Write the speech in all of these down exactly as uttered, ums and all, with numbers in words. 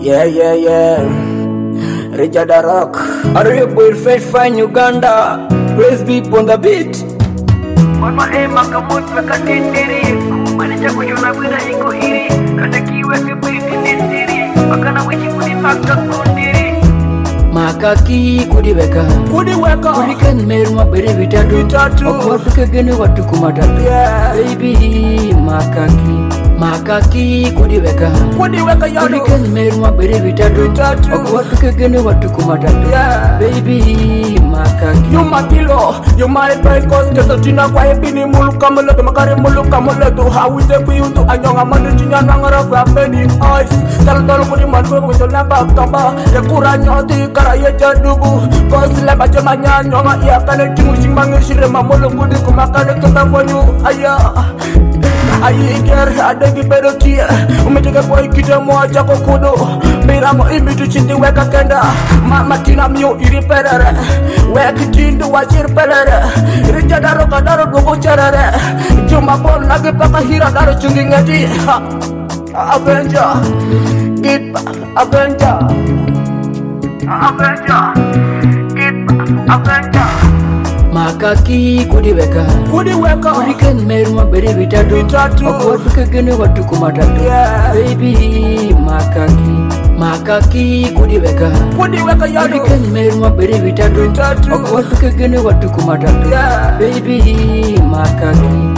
Yeah, yeah, yeah. Richard Rock. Are you boy fresh fine Uganda? Praise be on the beat. Mama e makamut wakatindiri Manisha kushona bila iko hiri Katakiwe kipiti nisiri Wakana wichi kunipaka kundiri Makaki kudiweka Kudiweka Kuriken meru mabere vitatu Vitatu Okuwatuke gene watu kumatatu Yeah Baby makaki Makaki kudiweka Kudiweka yado Kuriken meru mabere vitatu Vitatu Okuwatuke gene watu kumatatu Yeah Baby makaki You my pillow, you my breakfast Kesa tina kwa hepini muluka meletu Makari muluka meletu Hawite kuyundu anyonga mandi chinya nangara Family eyes Talo talo kuri manfwe kumisho lemba kamba Yakura nyoti kara ye jadugu Kosi lemba jema nyanyonga Iya kane chingu chingmangi shire mamulu kudi Kumakane kenda fonyu Aya Ayi iker adegi pedo kia Umeteke kwa ikite moja kukudu Miramo imitu chindi weka kenda Mama tina miyo iri perere Weki chindu wachir perere Rija daro kadaro dugu cherere Juma bon lagi paka hira daro chungi ngeti Avenger Get back Avenger Avenger Get back Avenger Makaki kudiweka Kudiweka Kuriken meru mabere vitatu Vitatu Okuwatuke gene watu kumatatu Yeah Baby makaki Makaki kudiweka Kudiweka yado Kuriken meru mabere vitatu Vitatu Okuwatuke gene watu kumatatu Yeah Baby makaki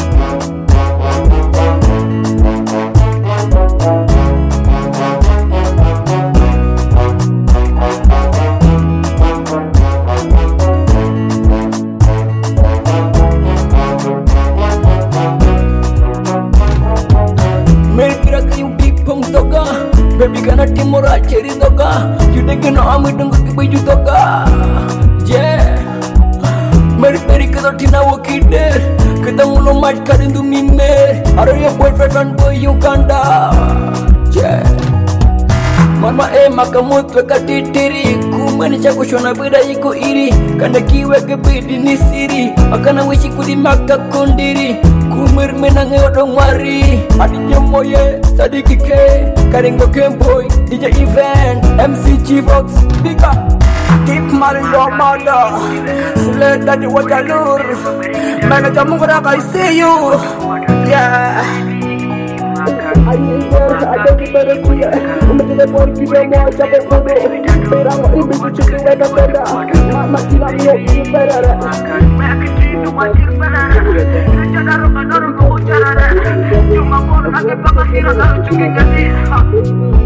Baby kana timora cheri doga Jude kena amidungu kibiju doga Yeah Meri peri kada tina wakide Kada muno match karindu mime Are your boyfriend and boy Uganda Yeah Mama e makamut weka titiri Kumanisha kushona bida iko iri Kanda kiwe kebidi ni siri Akana wishi kudi maka kundiri Kumir menange odong mari Adi jemoye, sadiki ke Karingo Kemboy, D J Event M C G-Box, big up Keep marry your mother Sule daddy wajalur Manager mungura I see you Yeah Ayi iker adegi pedo kia Umeteke kwa ikite moja kukudu Miramo imitu chindi weka kenda Mama tina miyo iri perere Weki chindu wachir perere Rija daro kadaro dugu cherere Juma bon lagi paka hira daro chungi ngeti